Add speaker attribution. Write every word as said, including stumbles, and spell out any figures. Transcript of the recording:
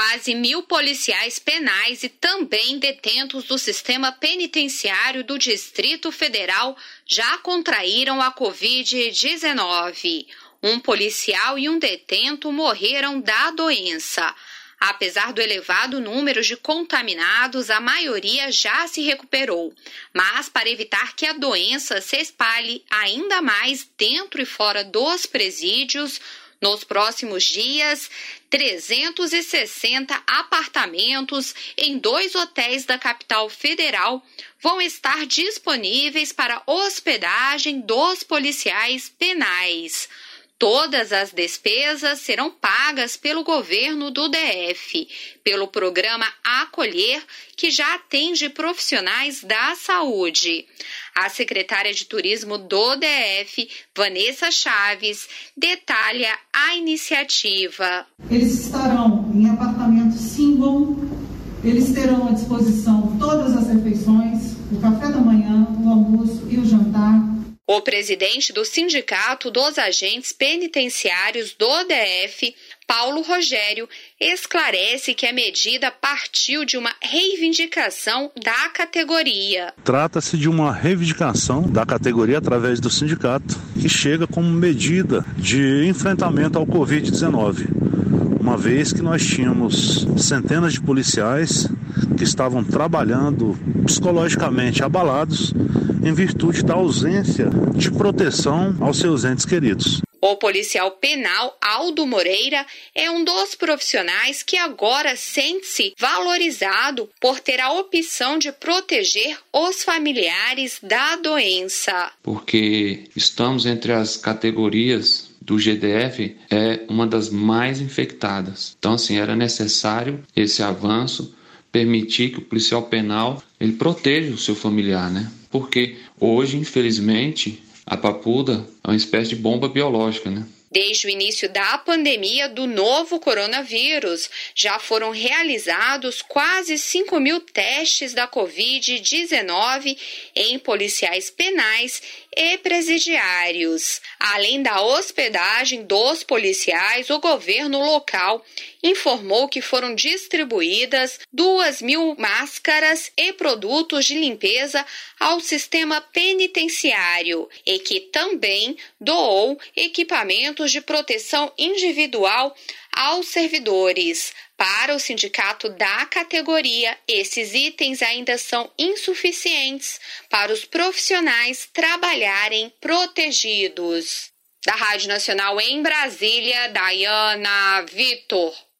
Speaker 1: Quase mil policiais penais e também detentos do sistema penitenciário do Distrito Federal já contraíram a covid dezenove. Um policial e um detento morreram da doença. Apesar do elevado número de contaminados, a maioria já se recuperou. Mas, para evitar que a doença se espalhe ainda mais dentro e fora dos presídios, nos próximos dias, trezentos e sessenta apartamentos em dois hotéis da capital federal vão estar disponíveis para hospedagem dos policiais penais. Todas as despesas serão pagas pelo governo do D F, pelo programa Acolher, que já atende profissionais da saúde. A secretária de Turismo do D F, Vanessa Chaves, detalha a iniciativa.
Speaker 2: Eles estarão em apartamento single, eles terão à disposição todas as refeições, o café da manhã, o almoço e o jantar.
Speaker 1: O presidente do Sindicato dos Agentes Penitenciários do D F, Paulo Rogério, esclarece que a medida partiu de uma reivindicação da categoria.
Speaker 3: Trata-se de uma reivindicação da categoria através do sindicato, que chega como medida de enfrentamento ao covid dezenove. Uma vez que nós tínhamos centenas de policiais que estavam trabalhando psicologicamente abalados em virtude da ausência de proteção aos seus entes queridos.
Speaker 1: O policial penal Aldo Moreira é um dos profissionais que agora sente-se valorizado por ter a opção de proteger os familiares da doença.
Speaker 4: Porque estamos entre as categorias do G D F, é uma das mais infectadas. Então, assim, era necessário esse avanço, permitir que o policial penal ele proteja o seu familiar, né? Porque hoje, infelizmente, a papuda é uma espécie de bomba biológica, né?
Speaker 1: Desde o início da pandemia do novo coronavírus, já foram realizados quase cinco mil testes da covid dezenove em policiais penais e presidiários. Além da hospedagem dos policiais, o governo local informou que foram distribuídas duas mil máscaras e produtos de limpeza ao sistema penitenciário e que também doou equipamentos de proteção individual aos servidores. Para o sindicato da categoria, esses itens ainda são insuficientes para os profissionais trabalharem protegidos. Da Rádio Nacional em Brasília, Dayana Vitor.